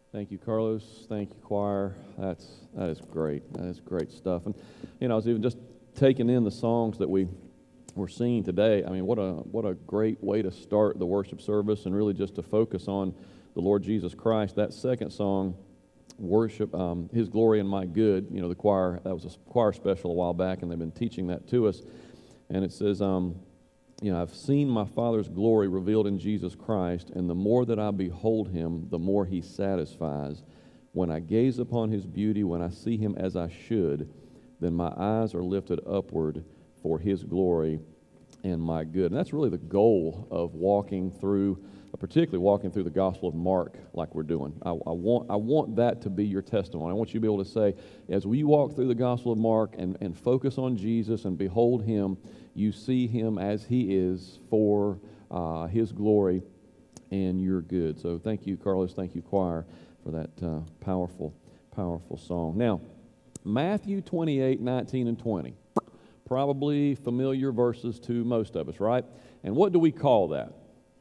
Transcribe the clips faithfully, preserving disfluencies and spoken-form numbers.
Thank you, Carlos. Thank you, choir. That's that is great. That is great stuff. And you know, I was even just taking in the songs that we were singing today. I mean, what a what a great way to start the worship service, and really just to focus on the Lord Jesus Christ. That second song, worship um, His glory and my good. You know, the choir, that was a choir special a while back, and they've been teaching that to us. And it says, um, you know, I've seen my Father's glory revealed in Jesus Christ, and the more that I behold Him, the more He satisfies. When I gaze upon His beauty, when I see Him as I should, then my eyes are lifted upward for His glory and my good. And that's really the goal of walking through, particularly walking through the Gospel of Mark like we're doing. I, I want I want that to be your testimony. I want you to be able to say, as we walk through the Gospel of Mark and, and focus on Jesus and behold Him, you see Him as He is for uh, His glory and your good. So thank you, Carlos. Thank you, choir, for that uh, powerful, powerful song. Now, Matthew twenty-eight, nineteen, and twenty. Probably familiar verses to most of us, right? And what do we call that?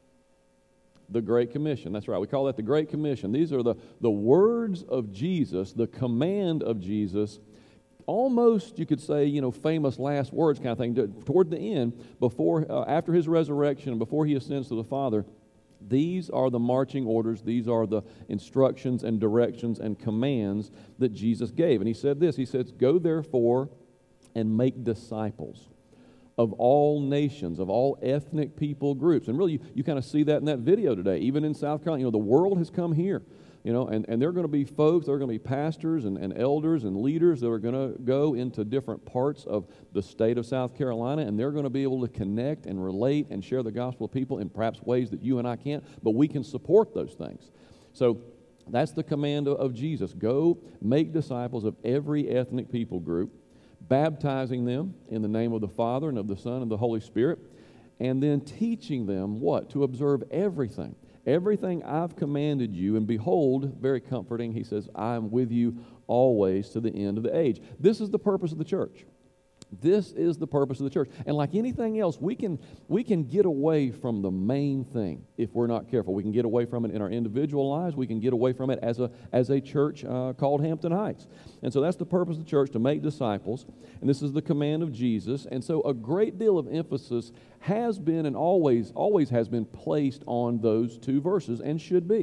The Great Commission. That's right. We call that the Great Commission. These are the, the words of Jesus, the command of Jesus, almost, you could say, you know, famous last words kind of thing. Toward the end, before, uh, after His resurrection, before He ascends to the Father, these are the marching orders, these are the instructions and directions and commands that Jesus gave. And He said this, He says, go therefore and make disciples of all nations, of all ethnic people groups. And really, you, you kind of see that in that video today. Even in South Carolina, you know, the world has come here, you know, and, and there are going to be folks, there are going to be pastors and, and elders and leaders that are going to go into different parts of the state of South Carolina, and they're going to be able to connect and relate and share the gospel with people in perhaps ways that you and I can't, but we can support those things. So that's the command of, of Jesus. Go make disciples of every ethnic people group, baptizing them in the name of the Father and of the Son and the Holy Spirit, and then teaching them what? To observe everything. Everything I've commanded you, and behold, very comforting, He says, I am with you always to the end of the age. This is the purpose of the church. This is the purpose of the church. And like anything else, we can we can get away from the main thing if we're not careful. We can get away from it in our individual lives. We can get away from it as a as a church uh, called Hampton Heights. And so that's the purpose of the church, to make disciples. And this is the command of Jesus. And so a great deal of emphasis has been and always, always has been placed on those two verses, and should be.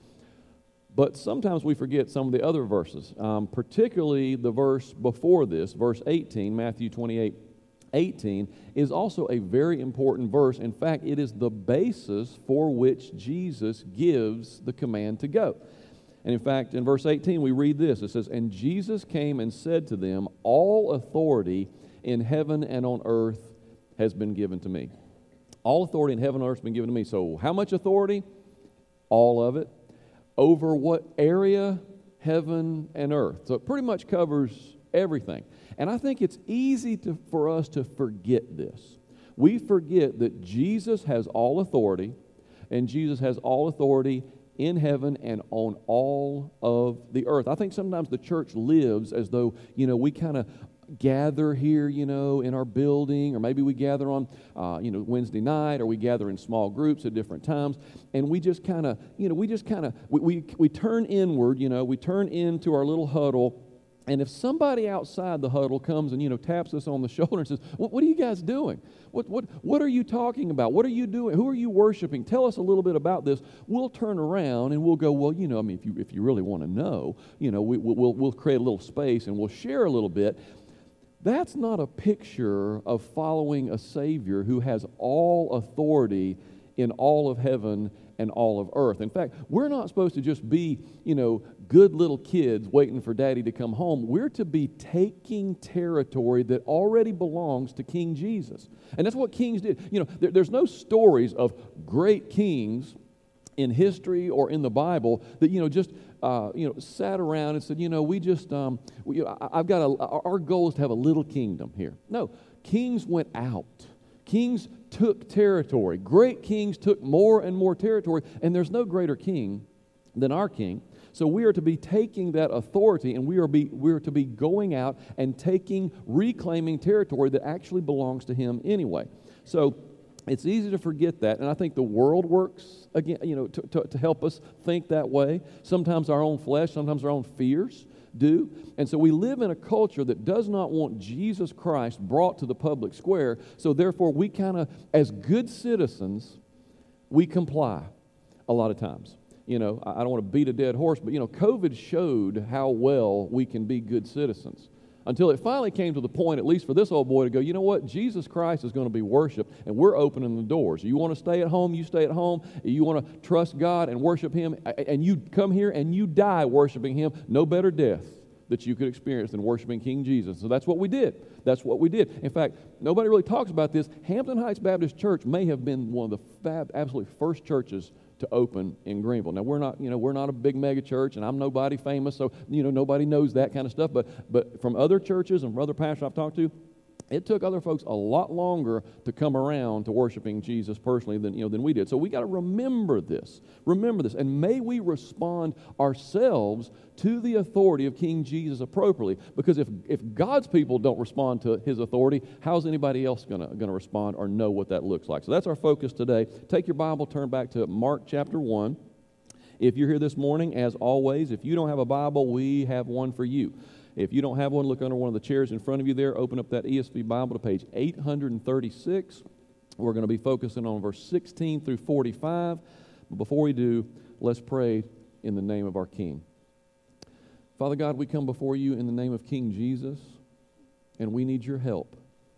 But sometimes we forget some of the other verses, um, particularly the verse before this, verse eighteen, Matthew twenty-eight, eighteen, is also a very important verse. In fact, it is the basis for which Jesus gives the command to go. And in fact, in verse eighteen, we read this. It says, and Jesus came and said to them, all authority in heaven and on earth has been given to me. All authority in heaven and earth has been given to me. So how much authority? All of it. Over what area? Heaven and earth. So it pretty much covers everything. And I think it's easy to, for us to forget this. We forget that Jesus has all authority, and Jesus has all authority in heaven and on all of the earth. I think sometimes the church lives as though, you know, we kind of gather here, you know, in our building, or maybe we gather on, uh, you know, Wednesday night, or we gather in small groups at different times, and we just kind of, you know, we just kind of, we, we we turn inward, you know, we turn into our little huddle, and if somebody outside the huddle comes and, you know, taps us on the shoulder and says, what, what are you guys doing? What what what are you talking about? What are you doing? Who are you worshiping? Tell us a little bit about this. We'll turn around and we'll go, well, you know, I mean, if you if you really want to know, you know, we, we'll we'll create a little space and we'll share a little bit. That's not a picture of following a Savior who has all authority in all of heaven and all of earth. In fact, we're not supposed to just be, you know, good little kids waiting for Daddy to come home. We're to be taking territory that already belongs to King Jesus. And that's what kings did. You know, there, there's no stories of great kings in history or in the Bible that, you know, just uh, you know, sat around and said, you know, we just, um, we, I, I've got a, our goal is to have a little kingdom here. No, kings went out. Kings took territory. Great kings took more and more territory, and there's no greater king than our king. So we are to be taking that authority, and we are be we are to be going out and taking, reclaiming territory that actually belongs to Him anyway. So it's easy to forget that, and I think the world works again, you know, to, to, to help us think that way. Sometimes our own flesh, sometimes our own fears do. And so we live in a culture that does not want Jesus Christ brought to the public square, so therefore we kind of, as good citizens, we comply a lot of times. You know, I don't want to beat a dead horse, but, you know, COVID showed how well we can be good citizens. Until it finally came to the point, at least for this old boy, to go, you know what, Jesus Christ is going to be worshiped, and we're opening the doors. You want to stay at home, you stay at home. You want to trust God and worship Him, and you come here and you die worshiping Him. No better death that you could experience than worshiping King Jesus. So that's what we did. That's what we did. In fact, nobody really talks about this. Hampton Heights Baptist Church may have been one of the fab, absolutely first churches to open in Greenville. Now, we're not, you know, we're not a big mega church, and I'm nobody famous, so, you know, nobody knows that kind of stuff. But, but from other churches and from other pastors I've talked to, it took other folks a lot longer to come around to worshiping Jesus personally than, you know, than we did. So we got to remember this. Remember this. And may we respond ourselves to the authority of King Jesus appropriately. Because if, if God's people don't respond to His authority, how's anybody else going to going to respond or know what that looks like? So that's our focus today. Take your Bible, turn back to Mark chapter one. If you're here this morning, as always, if you don't have a Bible, we have one for you. If you don't have one, look under one of the chairs in front of you there. Open up that E S V Bible to page eight thirty-six. We're going to be focusing on verse sixteen through forty-five. But before we do, let's pray in the name of our King. Father God, we come before you in the name of King Jesus, and we need your help.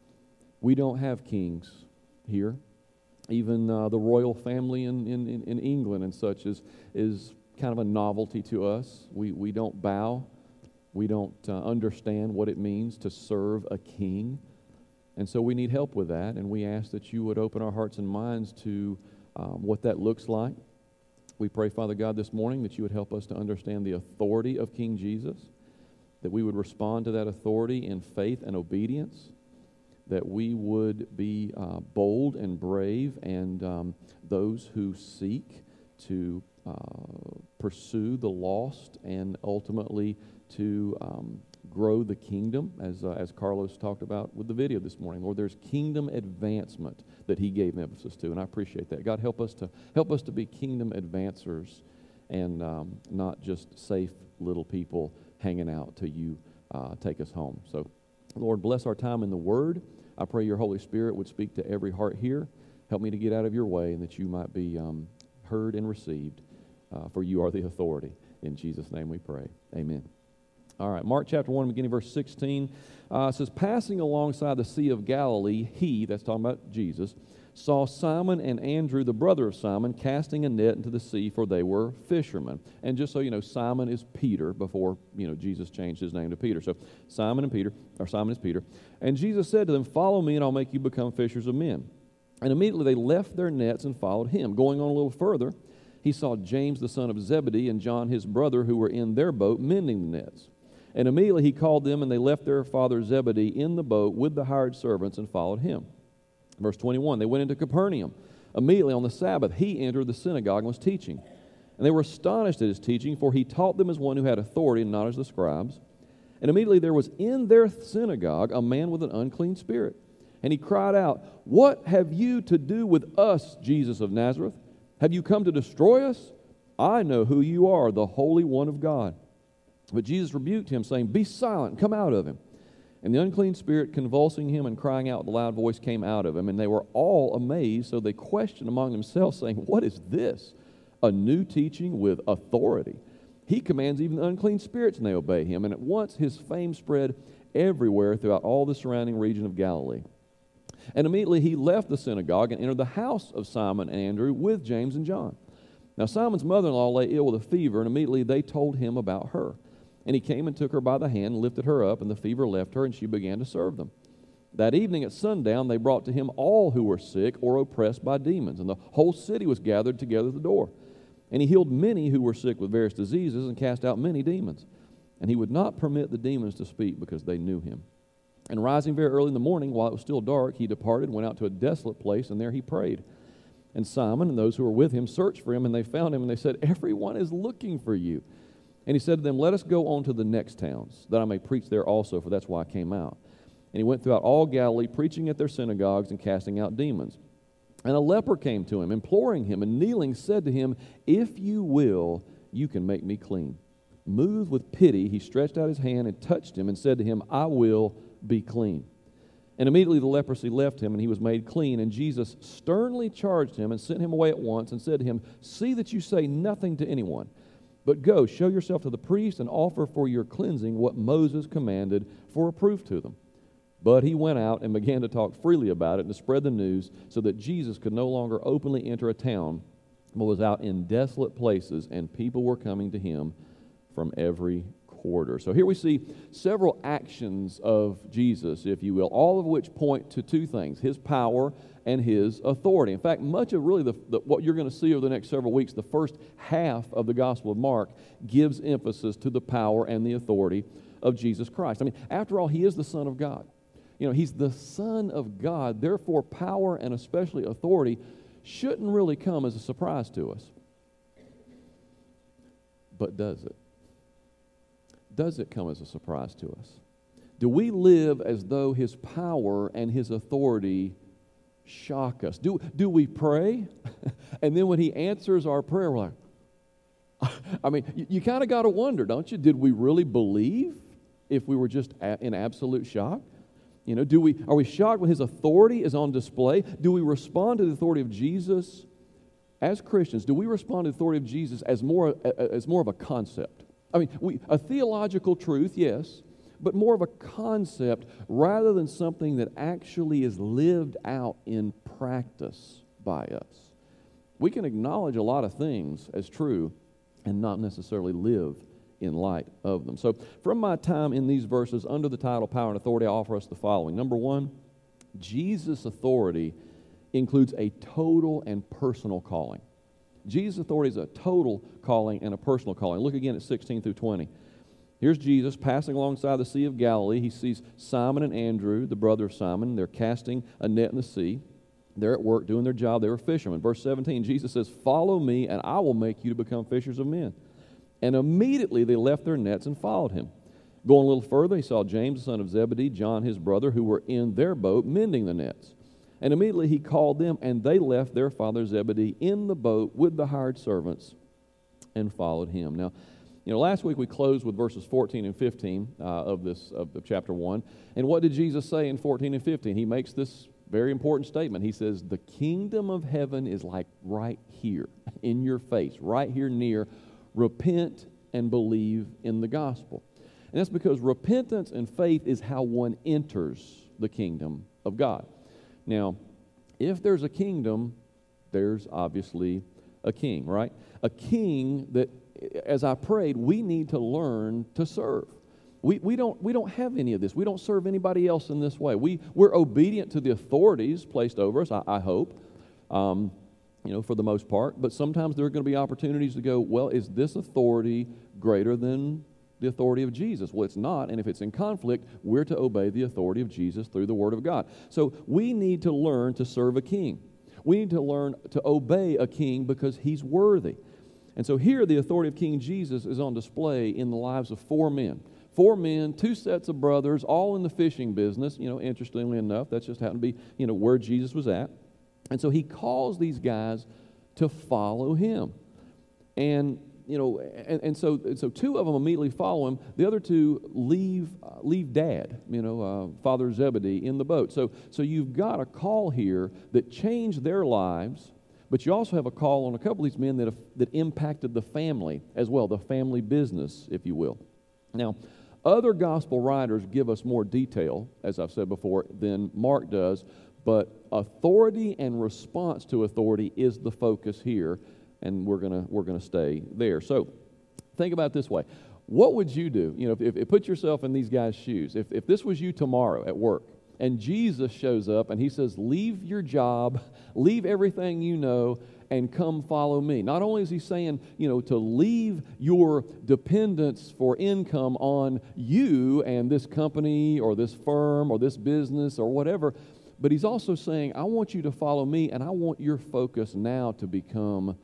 We don't have kings here. Even uh, the royal family in, in, in England and such is, is kind of a novelty to us. We, we don't bow. We don't uh, understand what it means to serve a king. And so we need help with that, and we ask that you would open our hearts and minds to um, what that looks like. We pray, Father God, this morning that you would help us to understand the authority of King Jesus, that we would respond to that authority in faith and obedience, that we would be uh, bold and brave and um, those who seek to uh, pursue the lost and ultimately to um, grow the kingdom, as uh, as Carlos talked about with the video this morning. Lord, there's kingdom advancement that he gave emphasis to, and I appreciate that. God, help us to help us to be kingdom advancers and um, not just safe little people hanging out till you uh, take us home. So, Lord, bless our time in the Word. I pray your Holy Spirit would speak to every heart here. Help me to get out of your way and that you might be um, heard and received, uh, for you are the authority. In Jesus' name we pray. Amen. All right, Mark chapter one, beginning verse sixteen, uh, says, passing alongside the Sea of Galilee, he, that's talking about Jesus, saw Simon and Andrew, the brother of Simon, casting a net into the sea, for they were fishermen. And just so you know, Simon is Peter before, you know, Jesus changed his name to Peter. So Simon and Peter, or Simon is Peter. And Jesus said to them, follow me, and I'll make you become fishers of men. And immediately they left their nets and followed him. Going on a little further, he saw James the son of Zebedee and John his brother, who were in their boat mending the nets. And immediately he called them, and they left their father Zebedee in the boat with the hired servants and followed him. Verse twenty-one, they went into Capernaum. Immediately on the Sabbath, he entered the synagogue and was teaching. And they were astonished at his teaching, for he taught them as one who had authority and not as the scribes. And immediately there was in their synagogue a man with an unclean spirit. And he cried out, what have you to do with us, Jesus of Nazareth? Have you come to destroy us? I know who you are, the Holy One of God. But Jesus rebuked him, saying, be silent, and come out of him. And the unclean spirit, convulsing him and crying out with a loud voice, came out of him. And they were all amazed, so they questioned among themselves, saying, what is this? A new teaching with authority. He commands even the unclean spirits, and they obey him. And at once his fame spread everywhere throughout all the surrounding region of Galilee. And immediately he left the synagogue and entered the house of Simon and Andrew with James and John. Now Simon's mother-in-law lay ill with a fever, and immediately they told him about her. And he came and took her by the hand and lifted her up, and the fever left her, and she began to serve them. That evening at sundown they brought to him all who were sick or oppressed by demons, and the whole city was gathered together at the door. And he healed many who were sick with various diseases and cast out many demons. And he would not permit the demons to speak because they knew him. And rising very early in the morning, while it was still dark, he departed and went out to a desolate place, and there he prayed. And Simon and those who were with him searched for him, and they found him, and they said, everyone is looking for you. And he said to them, let us go on to the next towns, that I may preach there also, for that's why I came out. And he went throughout all Galilee, preaching at their synagogues and casting out demons. And a leper came to him, imploring him, and kneeling said to him, "If you will, you can make me clean." Moved with pity, he stretched out his hand and touched him and said to him, "I will be clean." And immediately the leprosy left him, and he was made clean. And Jesus sternly charged him and sent him away at once and said to him, "See that you say nothing to anyone, but go, show yourself to the priest and offer for your cleansing what Moses commanded for a proof to them." But he went out and began to talk freely about it and to spread the news, so that Jesus could no longer openly enter a town, but was out in desolate places, and people were coming to him from every quarter. So here we see several actions of Jesus, if you will, all of which point to two things: his power and his authority. In fact, much of really the, the, what you're going to see over the next several weeks, the first half of the Gospel of Mark, gives emphasis to the power and the authority of Jesus Christ. I mean, after all, he is the Son of God. You know, he's the Son of God. Therefore, power and especially authority shouldn't really come as a surprise to us. But does it? Does it come as a surprise to us? Do we live as though his power and his authority shock us? Do, do we pray, and then when he answers our prayer, we're like, I mean, you, you kind of got to wonder, don't you? Did we really believe if we were just a, in absolute shock? You know, do we are we shocked when his authority is on display? Do we respond to the authority of Jesus as Christians? Do we respond to the authority of Jesus as more as more of a concept? I mean, we, a theological truth, yes, but more of a concept rather than something that actually is lived out in practice by us. We can acknowledge a lot of things as true and not necessarily live in light of them. So from my time in these verses under the title Power and Authority, I offer us the following. Number one, Jesus' authority includes a total and personal calling. Jesus' authority is a total calling and a personal calling. Look again at sixteen through twenty. Here's Jesus passing alongside the Sea of Galilee. He sees Simon and Andrew, the brother of Simon. They're casting a net in the sea. They're at work doing their job. They were fishermen. Verse seventeen, Jesus says, "Follow me, and I will make you to become fishers of men." And immediately they left their nets and followed him. Going a little further, he saw James, the son of Zebedee, John, his brother, who were in their boat mending the nets. And immediately he called them, and they left their father Zebedee in the boat with the hired servants and followed him. Now, you know, last week we closed with verses fourteen and fifteen uh, of this of, of chapter one. And what did Jesus say in fourteen and fifteen? He makes this very important statement. He says, "The kingdom of heaven is like right here, in your face, right here near. Repent and believe in the gospel." And that's because repentance and faith is how one enters the kingdom of God. Now, if there's a kingdom, there's obviously a king, right? A king that, as I prayed, we need to learn to serve. We, we, don't, we don't have any of this. We don't serve anybody else in this way. We, we're obedient to the authorities placed over us, I, I hope, um, you know, for the most part. But sometimes there are going to be opportunities to go, well, is this authority greater than the authority of Jesus? Well, it's not, and if it's in conflict, we're to obey the authority of Jesus through the Word of God. So we need to learn to serve a king. We need to learn to obey a king because he's worthy. And so here the authority of King Jesus is on display in the lives of four men. Four men, two sets of brothers, all in the fishing business. You know, interestingly enough, that's just happened to be, you know, where Jesus was at. And so he calls these guys to follow him. And you know, and, and so and so two of them immediately follow him. The other two leave uh, leave Dad, you know, uh, Father Zebedee, in the boat. So so you've got a call here that changed their lives, but you also have a call on a couple of these men that have, that impacted the family as well, the family business, if you will. Now, other gospel writers give us more detail, as I've said before, than Mark does, but authority and response to authority is the focus here. And we're gonna we're gonna stay there. So think about it this way: what would you do? You know, if, if put yourself in these guys' shoes. If if this was you tomorrow at work, and Jesus shows up and he says, "Leave your job, leave everything you know, and come follow me." Not only is he saying, you know, to leave your dependence for income on you and this company or this firm or this business or whatever, but he's also saying, I want you to follow me, and I want your focus now to become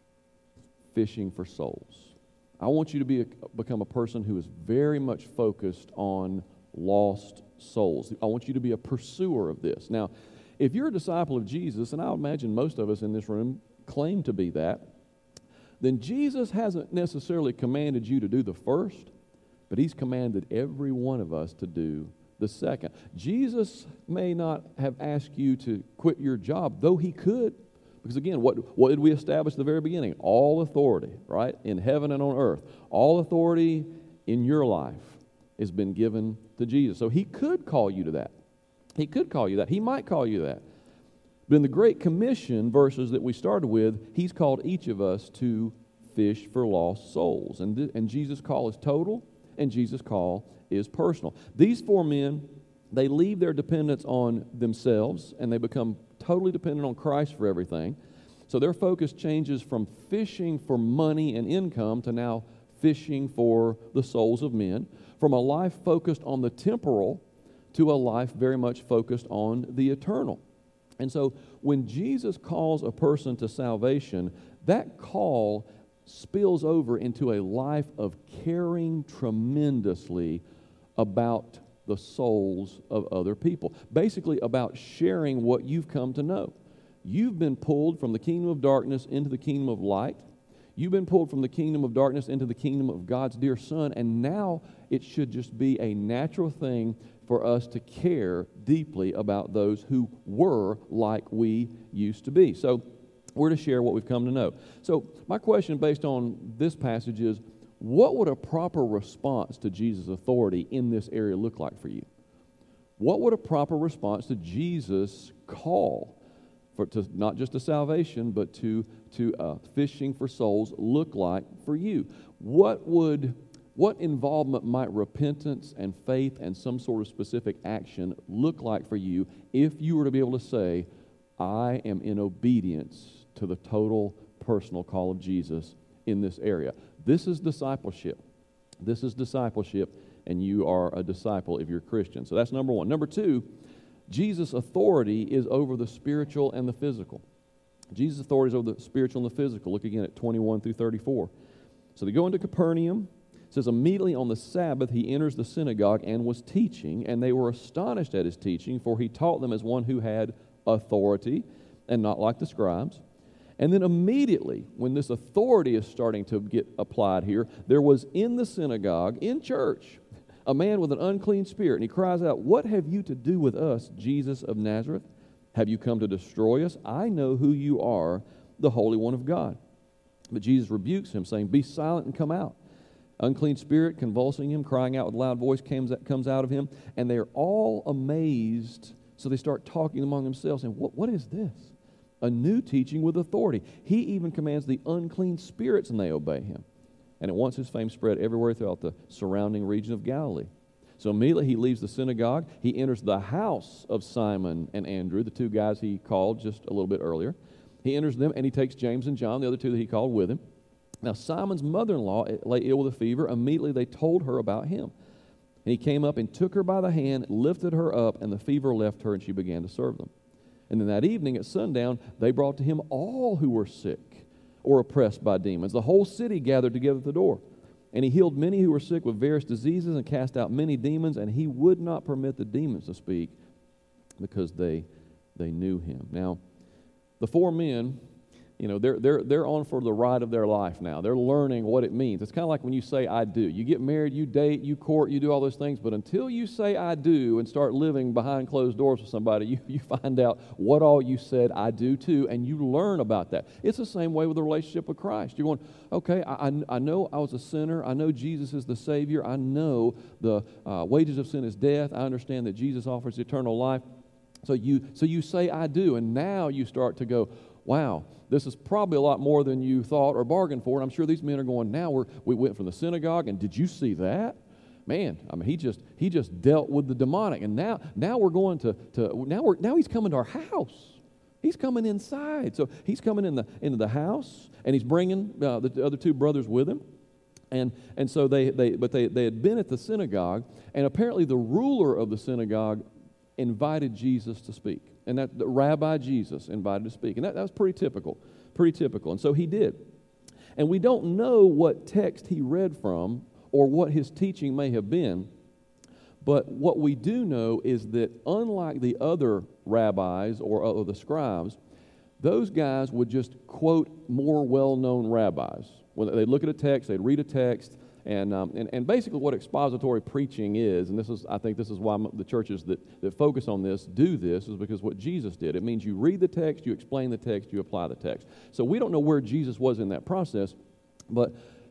fishing for souls. I want you to be a, become a person who is very much focused on lost souls. I want you to be a pursuer of this. Now, if you're a disciple of Jesus, and I imagine most of us in this room claim to be that, then Jesus hasn't necessarily commanded you to do the first, but he's commanded every one of us to do the second. Jesus may not have asked you to quit your job, though he could. Because again, what, what did we establish at the very beginning? All authority, right? In heaven and on earth. All authority in your life has been given to Jesus. So he could call you to that. He could call you that. He might call you that. But in the Great Commission verses that we started with, he's called each of us to fish for lost souls. And, th- and Jesus' call is total, and Jesus' call is personal. These four men, they leave their dependence on themselves, and they become totally dependent on Christ for everything. So their focus changes from fishing for money and income to now fishing for the souls of men, from a life focused on the temporal to a life very much focused on the eternal. And so when Jesus calls a person to salvation, that call spills over into a life of caring tremendously about the souls of other people. Basically about sharing what you've come to know. You've been pulled from the kingdom of darkness into the kingdom of light. You've been pulled from the kingdom of darkness into the kingdom of God's dear Son, and now it should just be a natural thing for us to care deeply about those who were like we used to be. So we're to share what we've come to know. So my question based on this passage is, what would a proper response to Jesus' authority in this area look like for you? What would a proper response to Jesus' call, for to not just to salvation, but to, to uh, fishing for souls look like for you? What would, what involvement might repentance and faith and some sort of specific action look like for you if you were to be able to say, I am in obedience to the total personal call of Jesus in this area? This is discipleship. This is discipleship, and you are a disciple if you're a Christian. So that's number one. Number two, Jesus' authority is over the spiritual and the physical. Jesus' authority is over the spiritual and the physical. Look again at twenty-one through thirty-four. So they go into Capernaum. It says, immediately on the Sabbath he enters the synagogue and was teaching, and they were astonished at his teaching, for he taught them as one who had authority and not like the scribes. And then immediately, when this authority is starting to get applied here, there was in the synagogue, in church, a man with an unclean spirit, and he cries out, what have you to do with us, Jesus of Nazareth? Have you come to destroy us? I know who you are, the Holy One of God. But Jesus rebukes him, saying, be silent and come out. Unclean spirit convulsing him, crying out with a loud voice comes out of him, and they are all amazed. So they start talking among themselves, saying, what, what is this? A new teaching with authority. He even commands the unclean spirits, and they obey him. And at once his fame spread everywhere throughout the surrounding region of Galilee. So immediately he leaves the synagogue. He enters the house of Simon and Andrew, the two guys he called just a little bit earlier. He enters them, and he takes James and John, the other two that he called, with him. Now Simon's mother-in-law lay ill with a fever. Immediately they told her about him. And he came up and took her by the hand, lifted her up, and the fever left her, and she began to serve them. And then that evening at sundown, they brought to him all who were sick or oppressed by demons. The whole city gathered together at the door. And he healed many who were sick with various diseases and cast out many demons, and he would not permit the demons to speak because they they knew him. Now, the four men, you know, they're they're they're on for the ride of their life now. They're learning what it means. It's kind of like when you say I do. You get married, you date, you court, you do all those things, but until you say I do and start living behind closed doors with somebody, you, you find out what all you said I do to, and you learn about that. It's the same way with the relationship with Christ. You're going, okay, I, I, I know I was a sinner. I know Jesus is the Savior. I know the uh, wages of sin is death. I understand that Jesus offers eternal life. So you so you say I do, and now you start to go, wow, this is probably a lot more than you thought or bargained for. And I'm sure these men are going, now we're, we went from the synagogue, and did you see that? Man, I mean, he just he just dealt with the demonic, and now now we're going to to now we're now he's coming to our house. He's coming inside. So he's coming in the into the house, and he's bringing uh, the other two brothers with him. And and so they they but they they had been at the synagogue, and apparently the ruler of the synagogue invited Jesus to speak. And that the Rabbi Jesus invited to speak. And that, that was pretty typical, pretty typical. And so he did. And we don't know what text he read from or what his teaching may have been, but what we do know is that unlike the other rabbis or, or the scribes, those guys would just quote more well-known rabbis. When they'd look at a text, they'd read a text, and, um, and and basically what expository preaching is, and this is I think this is why the churches that, that focus on this do this, is because what Jesus did. It means you read the text, you explain the text, you apply the text. So we don't know where Jesus was in that process, but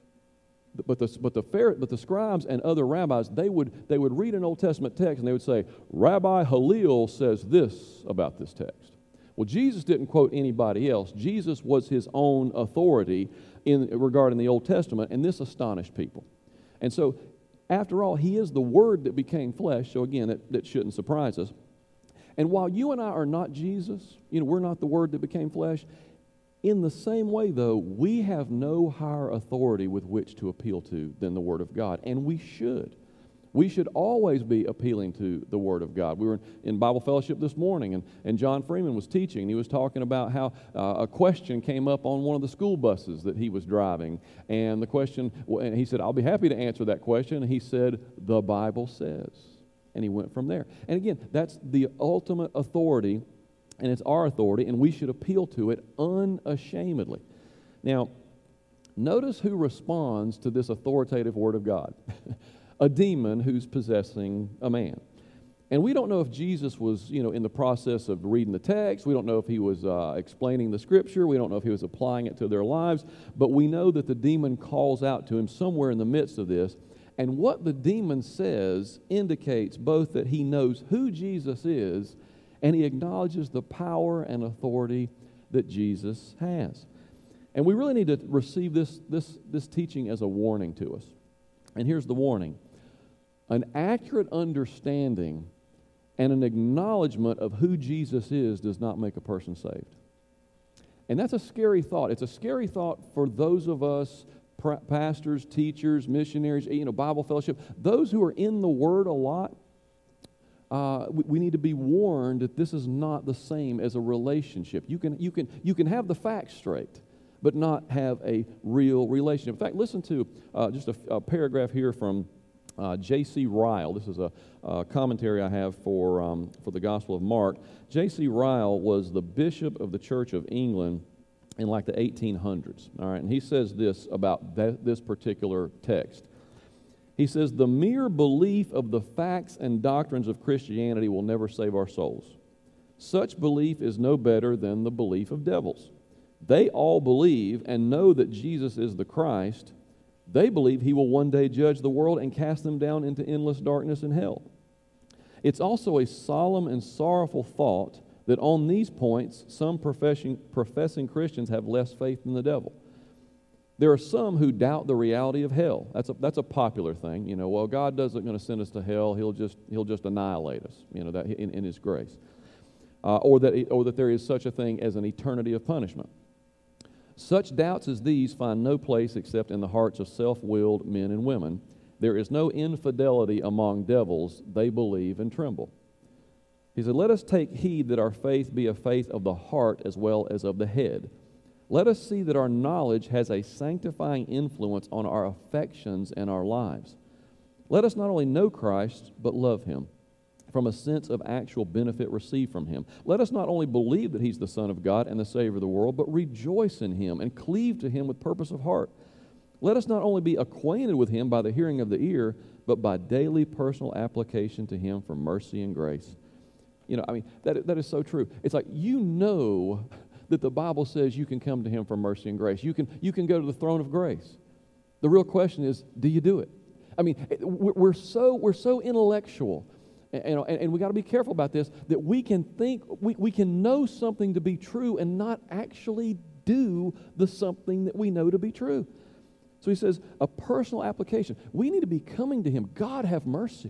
but the but the Pharaoh, but the scribes and other rabbis, they would they would read an Old Testament text and they would say, Rabbi Hillel says this about this text. Well, Jesus didn't quote anybody else. Jesus was his own authority in regarding the Old Testament, and this astonished people. And so, after all, he is the Word that became flesh, so again, that, that shouldn't surprise us. And while you and I are not Jesus, you know, we're not the Word that became flesh, in the same way, though, we have no higher authority with which to appeal to than the Word of God, and we should. We should always be appealing to the Word of God. We were in Bible fellowship this morning, and, and John Freeman was teaching, and he was talking about how uh, a question came up on one of the school buses that he was driving. And the question, and he said, I'll be happy to answer that question. And he said, the Bible says. And he went from there. And again, that's the ultimate authority, and it's our authority, and we should appeal to it unashamedly. Now, notice who responds to this authoritative Word of God. A demon who's possessing a man. And we don't know if Jesus was, you know, in the process of reading the text. We don't know if he was uh, explaining the Scripture. We don't know if he was applying it to their lives. But we know that the demon calls out to him somewhere in the midst of this. And what the demon says indicates both that he knows who Jesus is and he acknowledges the power and authority that Jesus has. And we really need to receive this, this, this teaching as a warning to us. And here's the warning. An accurate understanding and an acknowledgement of who Jesus is does not make a person saved. And that's a scary thought. It's a scary thought for those of us, pastors, teachers, missionaries, you know, Bible fellowship, those who are in the Word a lot. Uh, we, we need to be warned that this is not the same as a relationship. You can, you can, you can have the facts straight, but not have a real relationship. In fact, listen to uh, just a, a paragraph here from uh, J C Ryle. This is a, a commentary I have for um, for the Gospel of Mark. J C Ryle was the bishop of the Church of England in like the eighteen hundreds. All right, and he says this about that, this particular text. He says, the mere belief of the facts and doctrines of Christianity will never save our souls. Such belief is no better than the belief of devils. They all believe and know that Jesus is the Christ. They believe he will one day judge the world and cast them down into endless darkness and hell. It's also a solemn and sorrowful thought that on these points, some professing, professing Christians have less faith than the devil. There are some who doubt the reality of hell. That's a, that's a popular thing. You know, well, God doesn't going to send us to hell. He'll just, he'll just annihilate us, you know, that in, in his grace. Uh, or, that, or that there is such a thing as an eternity of punishment. Such doubts as these find no place except in the hearts of self-willed men and women. There is no infidelity among devils. They believe and tremble. He said, let us take heed that our faith be a faith of the heart as well as of the head. Let us see that our knowledge has a sanctifying influence on our affections and our lives. Let us not only know Christ, but love him, from a sense of actual benefit received from him. Let us not only believe that he's the Son of God and the Savior of the world, but rejoice in him and cleave to him with purpose of heart. Let us not only be acquainted with him by the hearing of the ear, but by daily personal application to him for mercy and grace. You know, I mean, that, that is so true. It's like, you know that the Bible says you can come to him for mercy and grace. You can, you can go to the throne of grace. The real question is, do you do it? I mean, we're so, we're so intellectual. And, and, and we got to be careful about this, that we can think, we, we can know something to be true and not actually do the something that we know to be true. So he says, a personal application. We need to be coming to him. God, have mercy.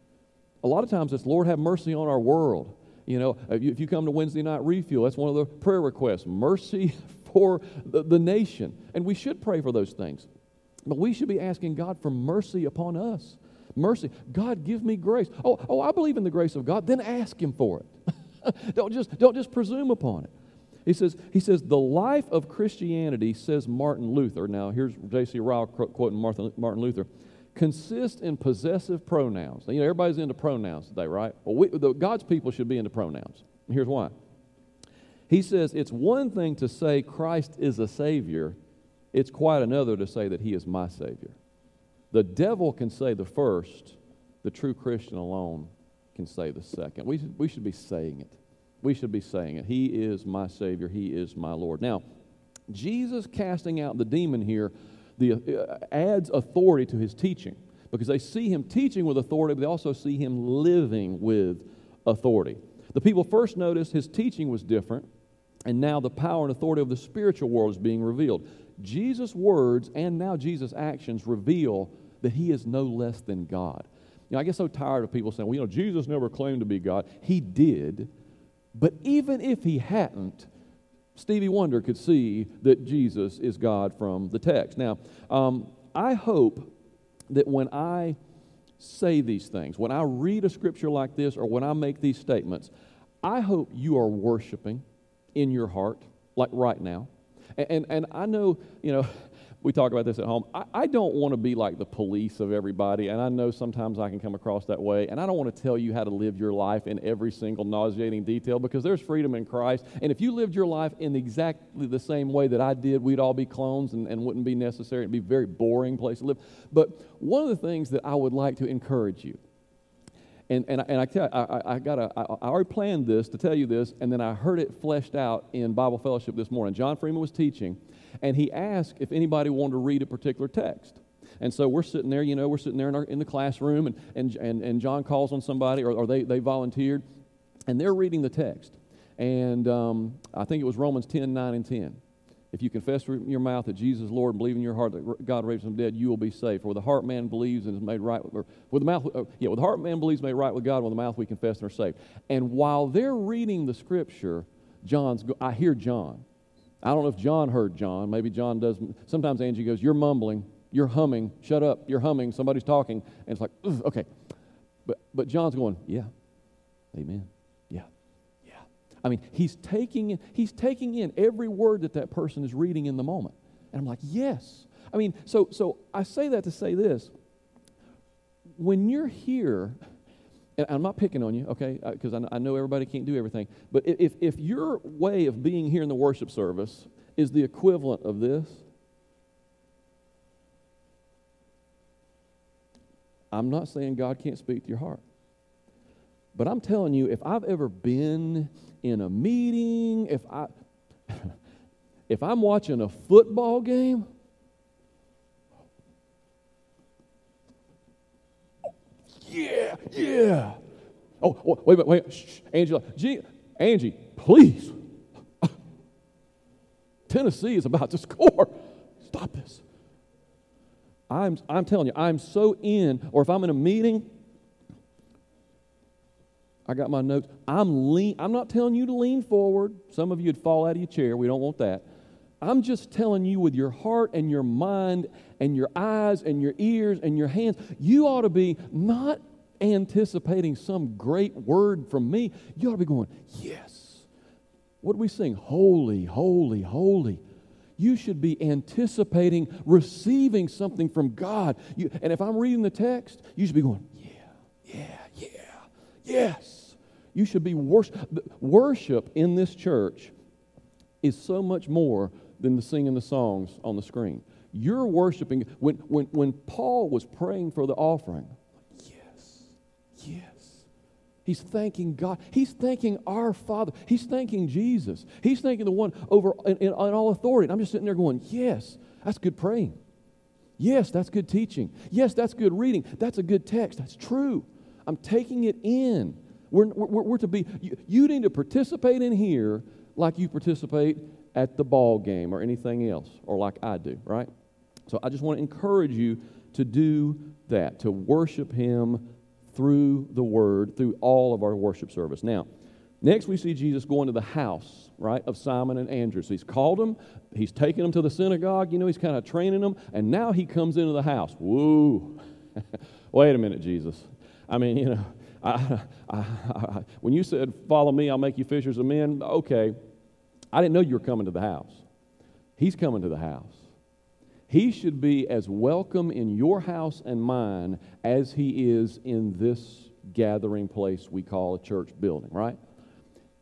A lot of times it's, Lord, have mercy on our world. You know, if you come to Wednesday night refuel, that's one of the prayer requests, mercy for the, the nation. And we should pray for those things. But we should be asking God for mercy upon us. Mercy. God, give me grace. Oh, oh, I believe in the grace of God. Then ask him for it. don't just don't just presume upon it. He says, he says, the life of Christianity, says Martin Luther. Now, here's J C Ryle quoting Martin, Martin Luther, consists in possessive pronouns. Now, you know, everybody's into pronouns today, right? Well, we, the, God's people should be into pronouns. And here's why. He says it's one thing to say Christ is a Savior. It's quite another to say that He is my Savior. The devil can say the first. The true Christian alone can say the second. We should, we should be saying it. We should be saying it. He is my Savior. He is my Lord. Now, Jesus casting out the demon here the, uh, adds authority to His teaching, because they see Him teaching with authority, but they also see Him living with authority. The people first noticed His teaching was different, and now the power and authority of the spiritual world is being revealed. Jesus' words and now Jesus' actions reveal that He is no less than God. You know, I get so tired of people saying, well, you know, Jesus never claimed to be God. He did. But even if He hadn't, Stevie Wonder could see that Jesus is God from the text. Now, um, I hope that when I say these things, when I read a scripture like this, or when I make these statements, I hope you are worshiping in your heart, like right now. And, and, and I know, you know, we talk about this at home. I, I don't want to be like the police of everybody, and I know sometimes I can come across that way, and I don't want to tell you how to live your life in every single nauseating detail, because there's freedom in Christ, and if you lived your life in exactly the same way that I did, we'd all be clones and, and wouldn't be necessary. It'd be a very boring place to live. But one of the things that I would like to encourage you, and and, and I, tell, I, I, got a, I, I already planned this to tell you this, and then I heard it fleshed out in Bible Fellowship this morning. John Freeman was teaching, and he asked if anybody wanted to read a particular text. And so we're sitting there, you know, we're sitting there in, our, in the classroom, and, and, and, and John calls on somebody, or, or they, they volunteered, and they're reading the text. And um, I think it was Romans ten, nine, and ten. If you confess with your mouth that Jesus is Lord and believe in your heart that God raised from the dead, you will be saved. For with the heart man believes and is made right, or with the mouth, uh, yeah, with the heart man believes and made right with God, with the mouth we confess and are saved. And while they're reading the scripture, John's, I hear John. I don't know if John heard John. Maybe John does. Sometimes Angie goes, you're mumbling, you're humming, shut up, you're humming, somebody's talking. And it's like, okay. But but John's going, yeah, amen, yeah, yeah. I mean, he's taking in, he's taking in every word that that person is reading in the moment. And I'm like, yes. I mean, so so I say that to say this. When you're here, and I'm not picking on you, okay, because I, I know everybody can't do everything. But if, if your way of being here in the worship service is the equivalent of this, I'm not saying God can't speak to your heart. But I'm telling you, if I've ever been in a meeting, if, I, if I'm watching a football game, yeah, yeah. Oh, oh wait, wait, wait. Shh, Angela. Gee, Angie, please. Tennessee is about to score. Stop this. I'm, I'm telling you, I'm so in, or if I'm in a meeting, I got my notes. I'm lean. I'm not telling you to lean forward. Some of you would fall out of your chair. We don't want that. I'm just telling you with your heart and your mind and your eyes and your ears and your hands, you ought to be not anticipating some great word from me. You ought to be going, yes. What do we sing? Holy, holy, holy. You should be anticipating receiving something from God. You, and if I'm reading the text, you should be going, yeah, yeah, yeah, yes. You should be worship. Worship in this church is so much more than the singing the songs on the screen. You're worshiping. When, when, when Paul was praying for the offering, yes, yes. He's thanking God. He's thanking our Father. He's thanking Jesus. He's thanking the one over in, in, in all authority. And I'm just sitting there going, yes, that's good praying. Yes, that's good teaching. Yes, that's good reading. That's a good text. That's true. I'm taking it in. We're, we're, we're to be, you, you need to participate in here like you participate at the ball game or anything else, or like I do, right? So I just want to encourage you to do that, to worship Him through the Word, through all of our worship service. Now, next we see Jesus going to the house, right, of Simon and Andrew. So he's called them, he's taken them to the synagogue, you know, he's kind of training them, and now he comes into the house. Woo! Wait a minute, Jesus. I mean, you know, I, I, I, when you said, follow me, I'll make you fishers of men, okay, I didn't know you were coming to the house. He's coming to the house. He should be as welcome in your house and mine as he is in this gathering place we call a church building, right?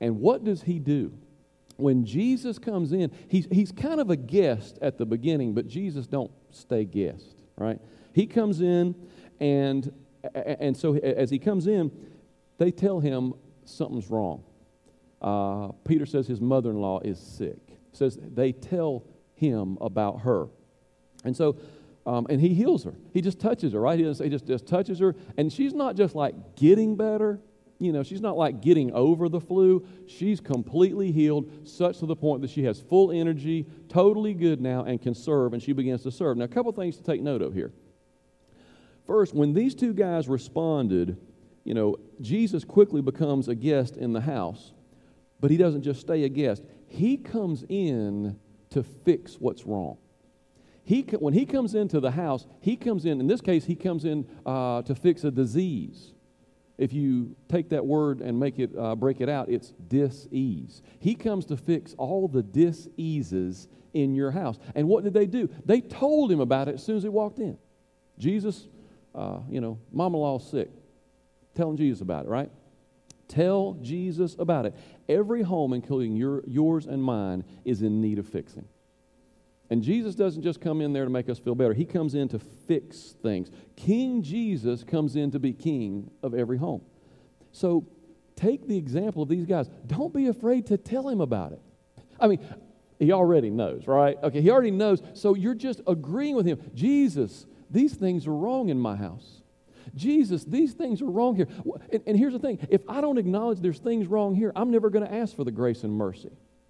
And what does he do? When Jesus comes in, he's, he's kind of a guest at the beginning, but Jesus don't stay guest, right? He comes in, and, and so as he comes in, they tell him something's wrong. Uh, Peter says his mother-in-law is sick. Says they tell him about her. And so, um, and he heals her. He just touches her, right? He, doesn't, he just, just touches her, and she's not just like getting better. You know, she's not like getting over the flu. She's completely healed, such to the point that she has full energy, totally good now, and can serve, and she begins to serve. Now, a couple things to take note of here. First, when these two guys responded, you know, Jesus quickly becomes a guest in the house, but he doesn't just stay a guest. He comes in to fix what's wrong. He, when he comes into the house, he comes in, in this case, he comes in uh, to fix a disease. If you take that word and make it, uh, break it out, it's dis-ease. He comes to fix all the dis-eases in your house. And what did they do? They told him about it as soon as he walked in. Jesus, uh, you know, mama-in-law's sick. Telling Jesus about it, right? Tell Jesus about it. Every home, including your, yours and mine, is in need of fixing. And Jesus doesn't just come in there to make us feel better. He comes in to fix things. King Jesus comes in to be king of every home. So take the example of these guys. Don't be afraid to tell him about it. I mean, he already knows, right? Okay, he already knows. So you're just agreeing with him. Jesus, these things are wrong in my house. Jesus, these things are wrong here. And, and here's the thing. If I don't acknowledge there's things wrong here, I'm never going to ask for the grace and mercy.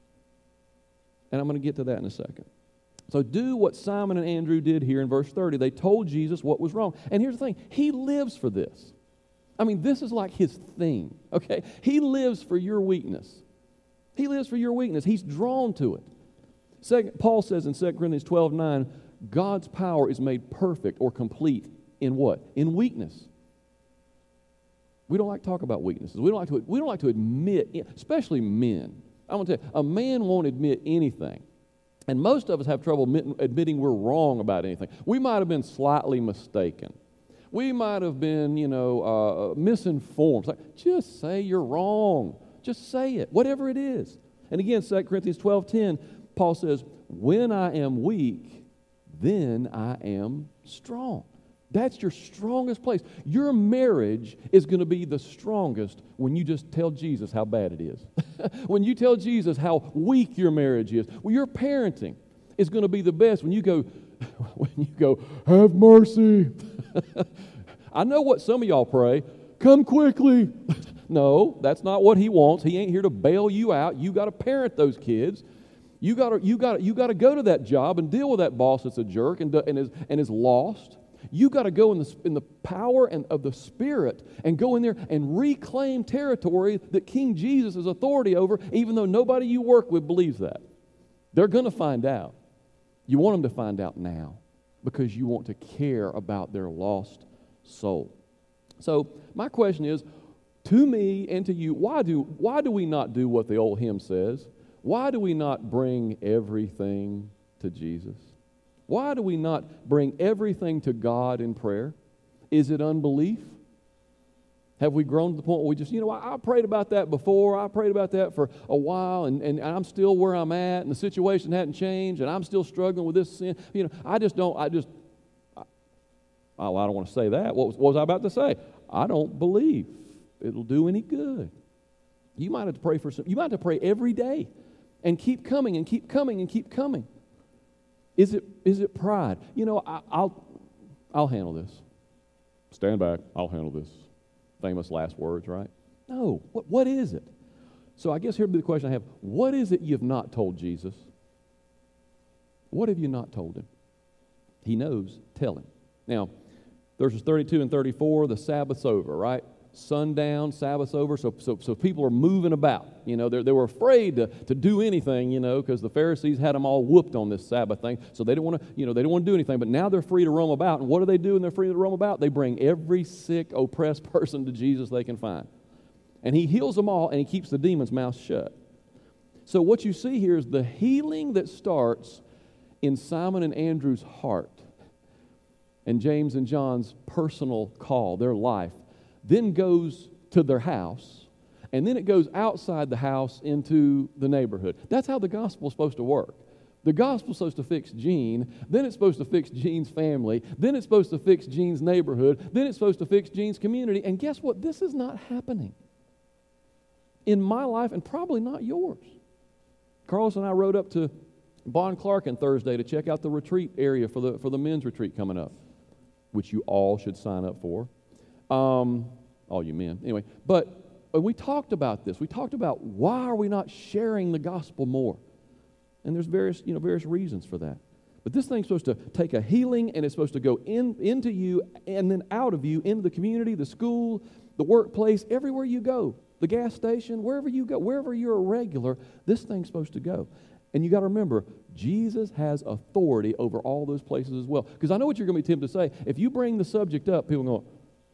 And I'm going to get to that in a second. So do what Simon and Andrew did here in verse thirty. They told Jesus what was wrong. And here's the thing. He lives for this. I mean, this is like his thing, okay? He lives for your weakness. He lives for your weakness. He's drawn to it. Second, Paul says in Second Corinthians twelve nine, God's power is made perfect or complete in what? In weakness. We don't like to talk about weaknesses. We don't like to, we don't like to admit, especially men. I want to tell you, a man won't admit anything. And most of us have trouble admit, admitting we're wrong about anything. We might have been slightly mistaken. We might have been, you know, uh, misinformed. It's like, just say you're wrong. Just say it, whatever it is. And again, Second Corinthians twelve ten, Paul says, when I am weak, then I am strong. That's your strongest place. Your marriage is going to be the strongest when you just tell Jesus how bad it is. When you tell Jesus how weak your marriage is. Well, your parenting is going to be the best when you go, when you go, have mercy. I know what some of y'all pray. Come quickly. No, that's not what he wants. He ain't here to bail you out. You got to parent those kids. You got to, you got to, you got to go to that job and deal with that boss that's a jerk and, and is and is lost. You got to go in the, in the power and of the Spirit and go in there and reclaim territory that King Jesus is authority over, even though nobody you work with believes that. They're going to find out. You want them to find out now because you want to care about their lost soul. So my question is, to me and to you, why do, why do we not do what the old hymn says? Why do we not bring everything to Jesus? Why do we not bring everything to God in prayer? Is it unbelief? Have we grown to the point where we just, you know, I, I prayed about that before. I prayed about that for a while, and, and I'm still where I'm at, and the situation hadn't changed, and I'm still struggling with this sin. You know, I just don't, I just, I, oh, I don't want to say that. What was, what was I about to say? I don't believe it'll do any good. You might have to pray for some, you might have to pray every day and keep coming and keep coming and keep coming. Is it is it pride? You know, I, I'll I'll handle this. Stand back. I'll handle this. Famous last words, right? No. What what is it? So I guess here'd be the question I have. What is it you've not told Jesus? What have you not told him? He knows. Tell him. Now, verses thirty-two and thirty-four, the Sabbath's over, right? Sundown, Sabbath's over, so so so people are moving about. You know, they they were afraid to, to do anything, you know, because the Pharisees had them all whooped on this Sabbath thing, so they didn't want to, you know, they didn't want to do anything, but now they're free to roam about, and what do they do when they're free to roam about? They bring every sick, oppressed person to Jesus they can find. And he heals them all, and he keeps the demons' mouths shut. So what you see here is the healing that starts in Simon and Andrew's heart, and James and John's personal call, their life, then goes to their house, and then it goes outside the house into the neighborhood. That's how the gospel is supposed to work. The gospel's supposed to fix Gene, then it's supposed to fix Gene's family, then it's supposed to fix Gene's neighborhood, then it's supposed to fix Gene's community. And guess what? This is not happening in my life and probably not yours. Carlos and I rode up to Bon Clark on Thursday to check out the retreat area for the for the men's retreat coming up, which you all should sign up for. Um, all you men. Anyway, but we talked about this. We talked about why are we not sharing the gospel more? And there's various, you know, various reasons for that. But this thing's supposed to take a healing, and it's supposed to go in into you and then out of you into the community, the school, the workplace, everywhere you go, the gas station, wherever you go, wherever you're a regular, this thing's supposed to go. And you got to remember, Jesus has authority over all those places as well. Because I know what you're going to be tempted to say. If you bring the subject up, people go,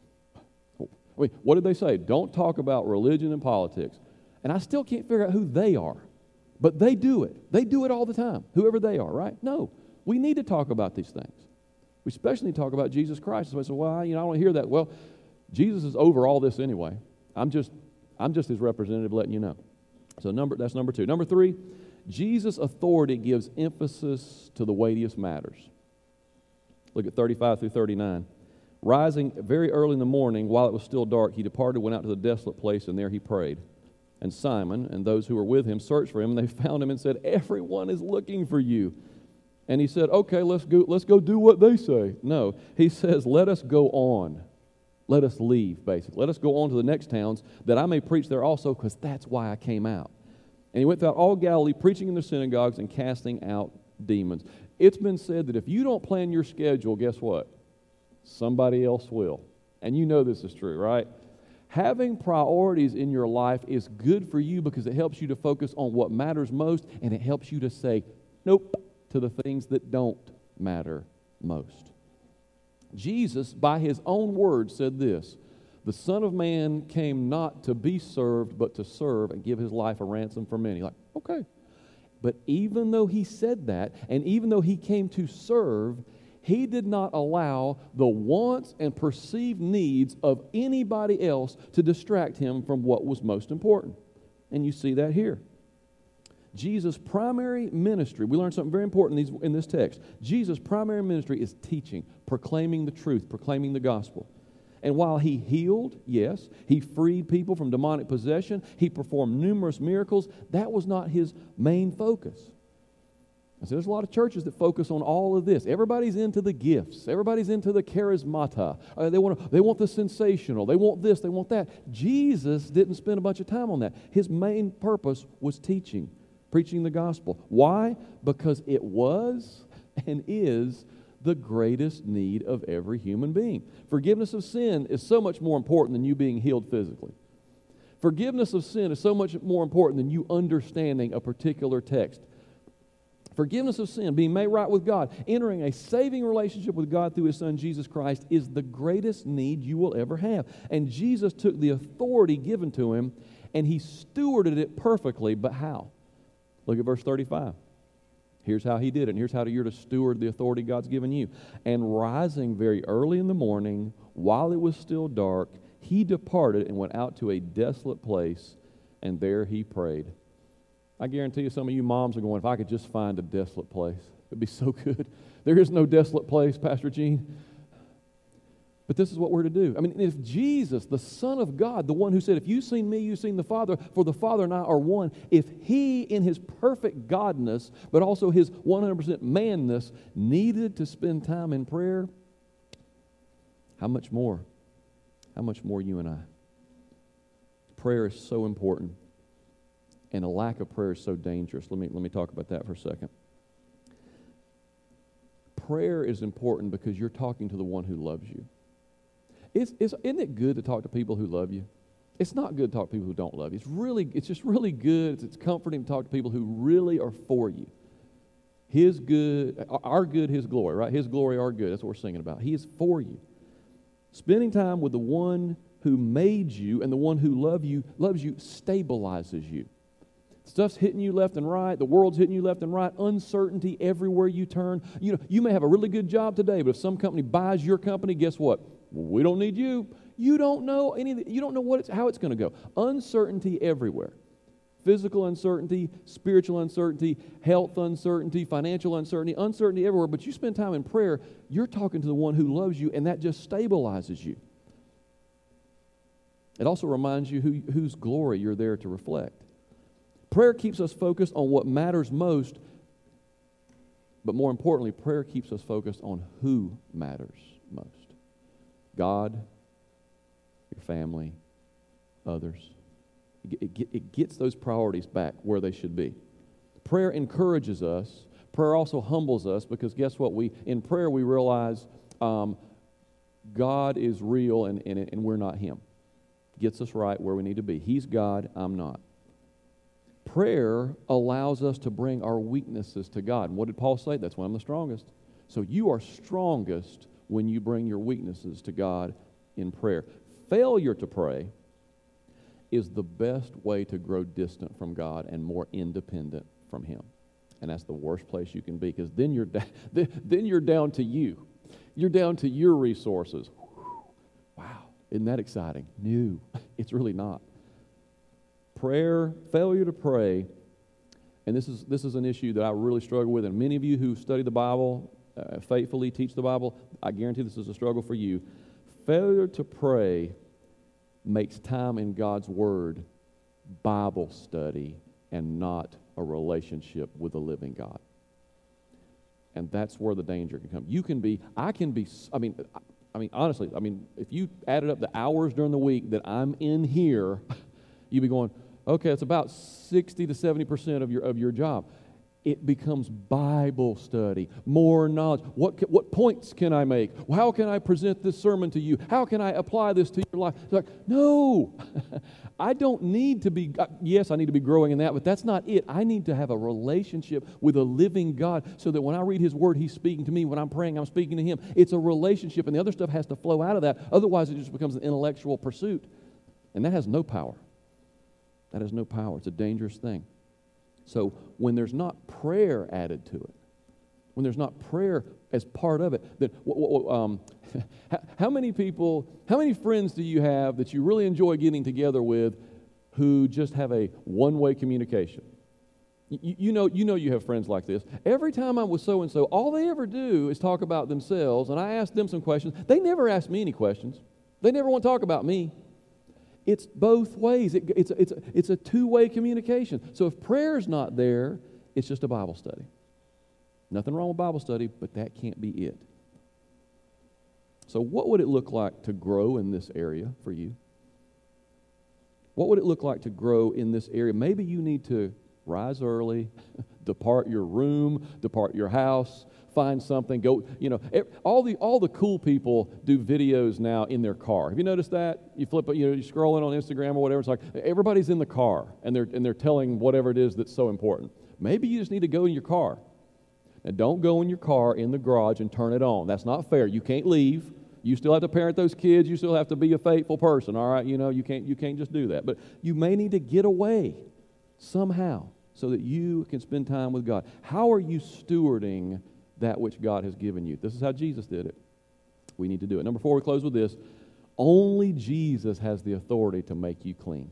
oh, wait, what did they say? Don't talk about religion and politics. And I still can't figure out who they are. But they do it. They do it all the time, whoever they are, right? No, we need to talk about these things. We especially need to talk about Jesus Christ. Somebody says, well, you know, I don't hear that. Well, Jesus is over all this anyway. I'm just, I'm just his representative letting you know. So number, that's number two. Number three, Jesus' authority gives emphasis to the weightiest matters. Look at thirty-five through thirty-nine. Rising very early in the morning, while it was still dark, he departed, went out to the desolate place, and there he prayed. And Simon and those who were with him searched for him, and they found him and said, everyone is looking for you. And he said, okay, let's go, let's go do what they say. No, he says, let us go on. Let us leave, basically. Let us go on to the next towns, that I may preach there also, because that's why I came out. And he went throughout all Galilee, preaching in their synagogues and casting out demons. It's been said that if you don't plan your schedule, guess what? Somebody else will. And you know this is true, right? Having priorities in your life is good for you because it helps you to focus on what matters most, and it helps you to say nope to the things that don't matter most. Jesus, by his own words, said this, the Son of Man came not to be served, but to serve and give his life a ransom for many. Like, okay. But even though he said that, and even though he came to serve, he did not allow the wants and perceived needs of anybody else to distract him from what was most important. And you see that here. Jesus' primary ministry, we learned something very important in, these, in this text. Jesus' primary ministry is teaching, proclaiming the truth, proclaiming the gospel. And while he healed, yes, he freed people from demonic possession, he performed numerous miracles, that was not his main focus. And so there's a lot of churches that focus on all of this. Everybody's into the gifts. Everybody's into the charismata. Uh, they want they want the sensational. They want this. They want that. Jesus didn't spend a bunch of time on that. His main purpose was teaching, preaching the gospel. Why? Because it was and is the greatest need of every human being. Forgiveness of sin is so much more important than you being healed physically. Forgiveness of sin is so much more important than you understanding a particular text. Forgiveness of sin, being made right with God, entering a saving relationship with God through his Son, Jesus Christ, is the greatest need you will ever have. And Jesus took the authority given to him, and he stewarded it perfectly. But how? Look at verse thirty-five. Here's how he did it, and here's how you're to steward the authority God's given you. And rising very early in the morning, while it was still dark, he departed and went out to a desolate place, and there he prayed. I guarantee you some of you moms are going, if I could just find a desolate place, it'd be so good. There is no desolate place, Pastor Gene. But this is what we're to do. I mean, if Jesus, the Son of God, the one who said, if you've seen me, you've seen the Father, for the Father and I are one, if he, in his perfect godness, but also his one hundred percent manness, needed to spend time in prayer, how much more? How much more you and I? Prayer is so important. And a lack of prayer is so dangerous. Let me, let me talk about that for a second. Prayer is important because you're talking to the one who loves you. It's, it's, isn't it good to talk to people who love you? It's not good to talk to people who don't love you. It's really, it's just really good. It's, it's comforting to talk to people who really are for you. His good, our good, his glory, right? His glory, our good. That's what we're singing about. He is for you. Spending time with the one who made you and the one who love you, loves you stabilizes you. Stuff's hitting you left and right. The world's hitting you left and right. Uncertainty everywhere you turn. You know, you may have a really good job today, but if some company buys your company, guess what? We don't need you. You don't know any. You don't know what it's, how it's going to go. Uncertainty everywhere. Physical uncertainty, spiritual uncertainty, health uncertainty, financial uncertainty, uncertainty everywhere. But you spend time in prayer, you're talking to the one who loves you, and that just stabilizes you. It also reminds you who, whose glory you're there to reflect. Prayer keeps us focused on what matters most, but more importantly, prayer keeps us focused on who matters most. God, your family, others. It, it gets those priorities back where they should be. Prayer encourages us. Prayer also humbles us, because guess what? We in prayer we realize um, God is real and, and, and we're not Him. Gets us right where we need to be. He's God, I'm not. Prayer allows us to bring our weaknesses to God. And what did Paul say? That's when I'm the strongest. So you are strongest when you bring your weaknesses to God in prayer. Failure to pray is the best way to grow distant from God and more independent from Him. And that's the worst place you can be, because then you're da- then you're down to you. You're down to your resources. Wow, isn't that exciting? No, it's really not. Prayer, failure to pray, and this is this is an issue that I really struggle with, and many of you who study the Bible uh, faithfully, teach the Bible, I guarantee this is a struggle for you. Failure to pray makes time in God's Word Bible study and not a relationship with the living God. And that's where the danger can come. You can be, I can be, I mean, I mean, honestly, I mean, if you added up the hours during the week that I'm in here, you'd be going, okay, it's about sixty to seventy percent of your of your job. It becomes Bible study, more knowledge. What can, what points can I make? How can I present this sermon to you? How can I apply this to your life? It's like, no, I don't need to be, yes, I need to be growing in that, but that's not it. I need to have a relationship with a living God so that when I read His Word, He's speaking to me. When I'm praying, I'm speaking to Him. It's a relationship, and the other stuff has to flow out of that. Otherwise, it just becomes an intellectual pursuit, and that has no power. That has no power. It's a dangerous thing. So when there's not prayer added to it, when there's not prayer as part of it, then um, how many people, how many friends do you have that you really enjoy getting together with who just have a one-way communication? You, you know, you know you have friends like this. Every time I'm with so-and-so, all they ever do is talk about themselves, and I ask them some questions. They never ask me any questions. They never want to talk about me. It's both ways. It, it's, it's, it's a two-way communication. So if prayer's not there, it's just a Bible study. Nothing wrong with Bible study, but that can't be it. So what would it look like to grow in this area for you? What would it look like to grow in this area? Maybe you need to rise early, depart your room, depart your house, find something, go, you know, all the all the cool people do videos now in their car. Have you noticed that? You flip it, you know, you're scrolling on Instagram or whatever, it's like everybody's in the car and they're and they're telling whatever it is that's so important. Maybe you just need to go in your car. Now don't go in your car in the garage and turn it on. That's not fair. You can't leave. You still have to parent those kids. You still have to be a faithful person, all right? You know, you can't you can't just do that. But you may need to get away somehow so that you can spend time with God. How are you stewarding that which God has given you? This is how Jesus did it. We need to do it. Number four, we close with this. Only Jesus has the authority to make you clean.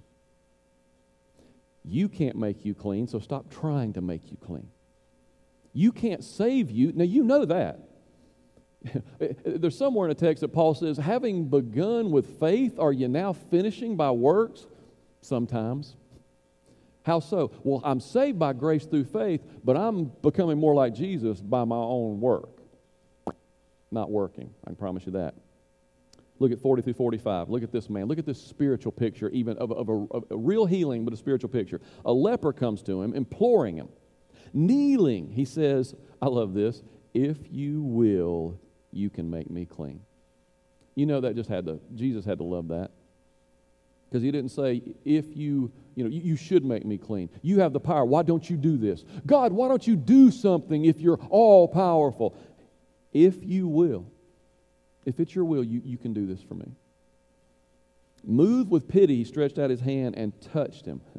You can't make you clean, so stop trying to make you clean. You can't save you. Now, you know that. There's somewhere in a text that Paul says, having begun with faith, are you now finishing by works? Sometimes. How so? Well, I'm saved by grace through faith, but I'm becoming more like Jesus by my own work. Not working. I can promise you that. Look at forty through forty-five. Look at this man. Look at this spiritual picture, even of, of, a, of a real healing, but a spiritual picture. A leper comes to him, imploring him. Kneeling, he says, I love this, if you will, you can make me clean. You know that just had to, Jesus had to love that. Because he didn't say, if you, you know, you, you should make me clean. You have the power. Why don't you do this? God, why don't you do something if you're all powerful? If you will, if it's your will, you, you can do this for me. Moved with pity, he stretched out his hand and touched him.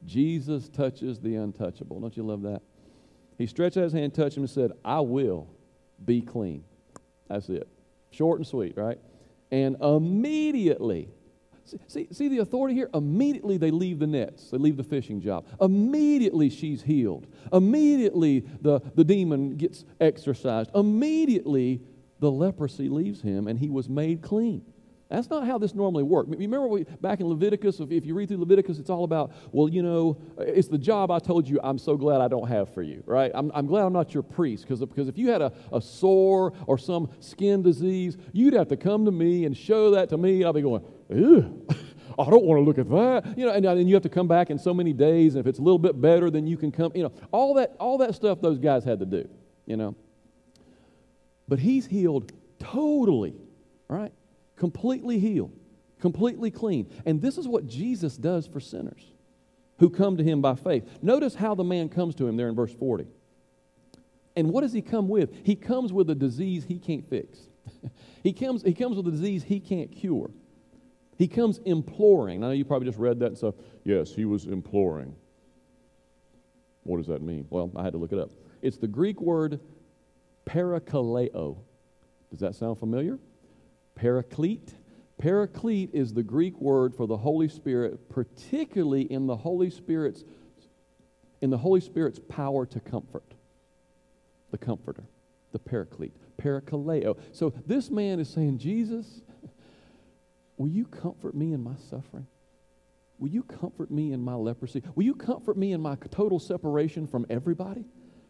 Jesus touches the untouchable. Don't you love that? He stretched out his hand, touched him, and said, I will be clean. That's it. Short and sweet, right? And immediately, see, see the authority here? Immediately they leave the nets. They leave the fishing job. Immediately she's healed. Immediately the, the demon gets exorcised. Immediately the leprosy leaves him and he was made clean. That's not how this normally works. You remember we, back in Leviticus, if, if you read through Leviticus, it's all about, well, you know, it's the job I told you I'm so glad I don't have for you, right? I'm, I'm glad I'm not your priest, because because if you had a, a sore or some skin disease, you'd have to come to me and show that to me. I'll be going, ew, I don't want to look at that. You know, and then you have to come back in so many days, and if it's a little bit better, then you can come, you know, all that, all that stuff those guys had to do, you know. But he's healed totally, right? Completely healed, completely clean. And this is what Jesus does for sinners who come to him by faith. Notice how the man comes to him there in verse forty. And what does he come with? He comes with a disease he can't fix. he comes he comes with a disease he can't cure. He comes imploring. I know you probably just read that and so, yes, he was imploring. What does that mean? Well, I had to look it up. It's the Greek word parakaleo. Does that sound familiar? Paraclete. Paraclete is the Greek word for the Holy Spirit, particularly in the Holy Spirit's in the Holy Spirit's power to comfort. The comforter, the paraclete, parakaleo. So this man is saying, Jesus, will you comfort me in my suffering? Will you comfort me in my leprosy? Will you comfort me in my total separation from everybody?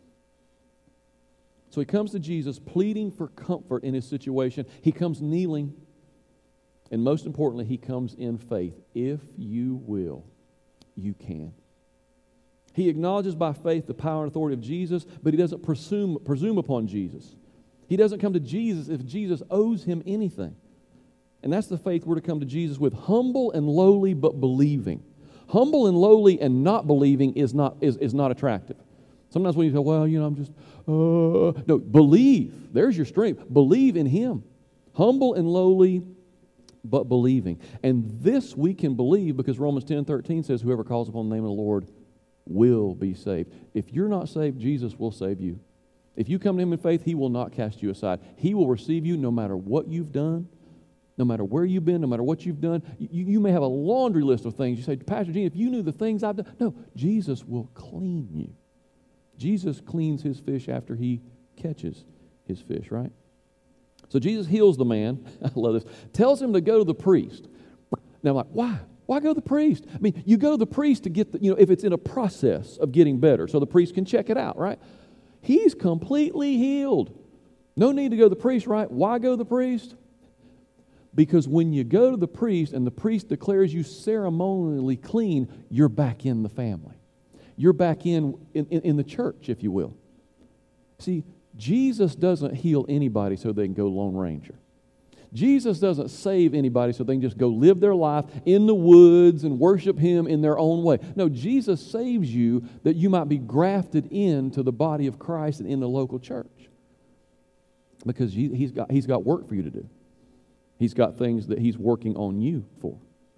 So he comes to Jesus pleading for comfort in his situation. He comes kneeling. And most importantly, he comes in faith. If you will, you can. He acknowledges by faith the power and authority of Jesus, but he doesn't presume, presume upon Jesus. He doesn't come to Jesus if Jesus owes him anything. And that's the faith we're to come to Jesus with. Humble and lowly, but believing. Humble and lowly and not believing is not, is, is not attractive. Sometimes when you go, well, you know, I'm just, uh, no, believe. There's your strength. Believe in him. Humble and lowly, but believing. And this we can believe because Romans ten thirteen says, whoever calls upon the name of the Lord will be saved. If you're not saved, Jesus will save you. If you come to him in faith, he will not cast you aside. He will receive you no matter what you've done, no matter where you've been, no matter what you've done. You, you may have a laundry list of things. You say, Pastor Gene, if you knew the things I've done. No, Jesus will clean you. Jesus cleans his fish after he catches his fish, right? So Jesus heals the man. I love this. Tells him to go to the priest. Now I'm like, why? Why go to the priest? I mean, you go to the priest to get the, you know, if it's in a process of getting better, so the priest can check it out, right? He's completely healed. No need to go to the priest, right? Why go to the priest? Because when you go to the priest and the priest declares you ceremonially clean, you're back in the family. You're back in, in, in the church, if you will. See, Jesus doesn't heal anybody so they can go Lone Ranger. Jesus doesn't save anybody so they can just go live their life in the woods and worship him in their own way. No, Jesus saves you that you might be grafted into the body of Christ and in the local church. Because he's got, he's got work for you to do. He's got things that he's working on you for.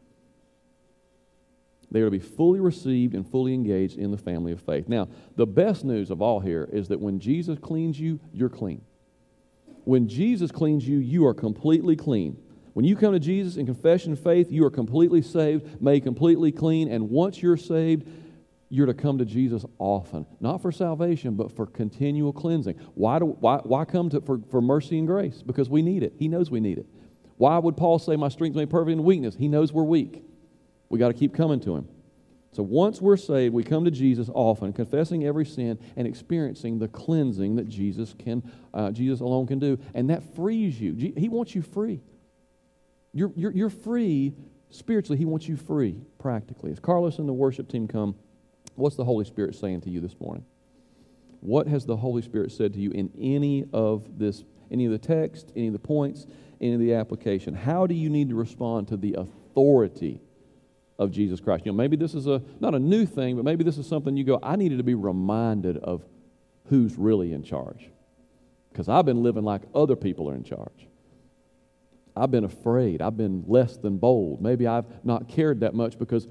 They are to be fully received and fully engaged in the family of faith. Now, the best news of all here is that when Jesus cleans you, you're clean. When Jesus cleans you, you are completely clean. When you come to Jesus in confession and faith, you are completely saved, made completely clean, and once you're saved, you're to come to Jesus often. Not for salvation, but for continual cleansing. Why do why why come to for, for mercy and grace? Because we need it. He knows we need it. Why would Paul say, my strength is made perfect in weakness? He knows we're weak. We got to keep coming to him. So once we're saved, we come to Jesus often, confessing every sin and experiencing the cleansing that Jesus can, uh, Jesus alone can do, and that frees you. He wants you free. You're you're, you're free spiritually. He wants you free practically. As Carlos and the worship team come, what's the Holy Spirit saying to you this morning? What has the Holy Spirit said to you in any of this, any of the text, any of the points, any of the application? How do you need to respond to the authority of Jesus Christ? You know, maybe this is a not a new thing, but maybe this is something you go, I needed to be reminded of who's really in charge. Because I've been living like other people are in charge. I've been afraid. I've been less than bold. Maybe I've not cared that much because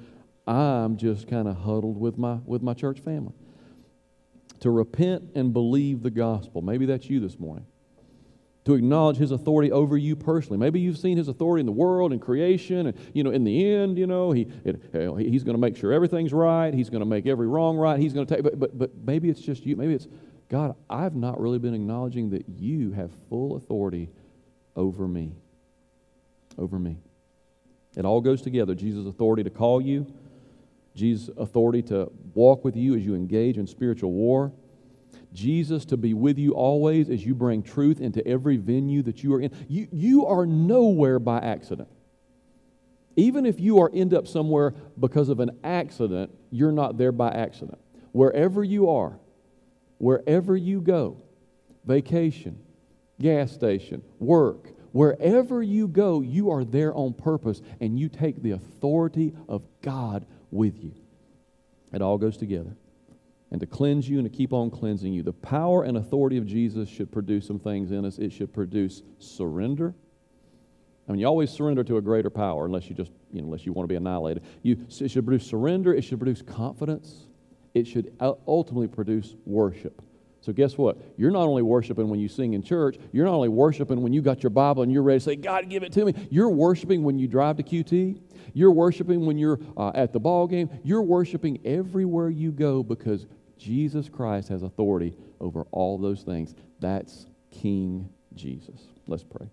I'm just kind of huddled with my with my church family. To repent and believe the gospel. Maybe that's you this morning. To acknowledge His authority over you personally. Maybe you've seen His authority in the world and creation, and you know, in the end, you know, He it, He's going to make sure everything's right. He's going to make every wrong right. He's going to take. But but but maybe it's just you. Maybe it's God. I've not really been acknowledging that You have full authority over me. Over me. It all goes together. Jesus' authority to call you. Jesus' authority to walk with you as you engage in spiritual war. Jesus to be with you always as you bring truth into every venue that you are in. You, you are nowhere by accident. Even if you are end up somewhere because of an accident, you're not there by accident. Wherever you are, wherever you go, vacation, gas station, work, wherever you go, you are there on purpose, and you take the authority of God with you. It all goes together. And to cleanse you and to keep on cleansing you. The power and authority of Jesus should produce some things in us. It should produce surrender. I mean, you always surrender to a greater power unless you just, you know, unless you want to be annihilated. You, it should produce surrender. It should produce confidence. It should ultimately produce worship. So guess what? You're not only worshiping when you sing in church. You're not only worshiping when you got your Bible and you're ready to say, God, give it to me. You're worshiping when you drive to Q T. You're worshiping when you're uh, at the ball game. You're worshiping everywhere you go because Jesus Christ has authority over all those things. That's King Jesus. Let's pray.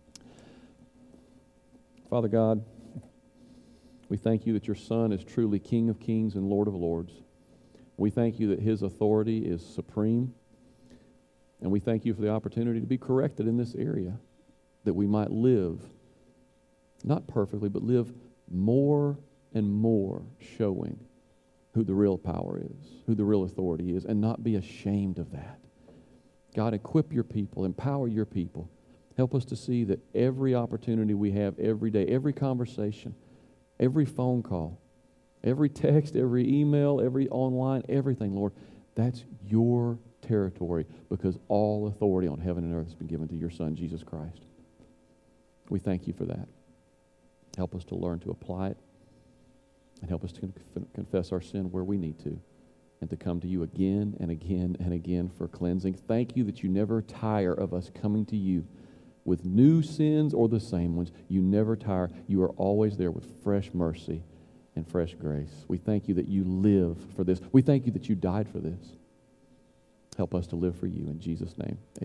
Father God, we thank You that Your Son is truly King of kings and Lord of lords. We thank You that His authority is supreme. And we thank You for the opportunity to be corrected in this area, that we might live, not perfectly, but live more and more showing who the real power is, who the real authority is, and not be ashamed of that. God, equip Your people, empower Your people. Help us to see that every opportunity we have every day, every conversation, every phone call, every text, every email, every online, everything, Lord, that's Your territory because all authority on heaven and earth has been given to Your Son, Jesus Christ. We thank You for that. Help us to learn to apply it and help us to conf- confess our sin where we need to and to come to You again and again and again for cleansing. Thank You that You never tire of us coming to You with new sins or the same ones. You never tire. You are always there with fresh mercy and fresh grace. We thank You that You live for this. We thank You that You died for this. Help us to live for You in Jesus' name. Amen.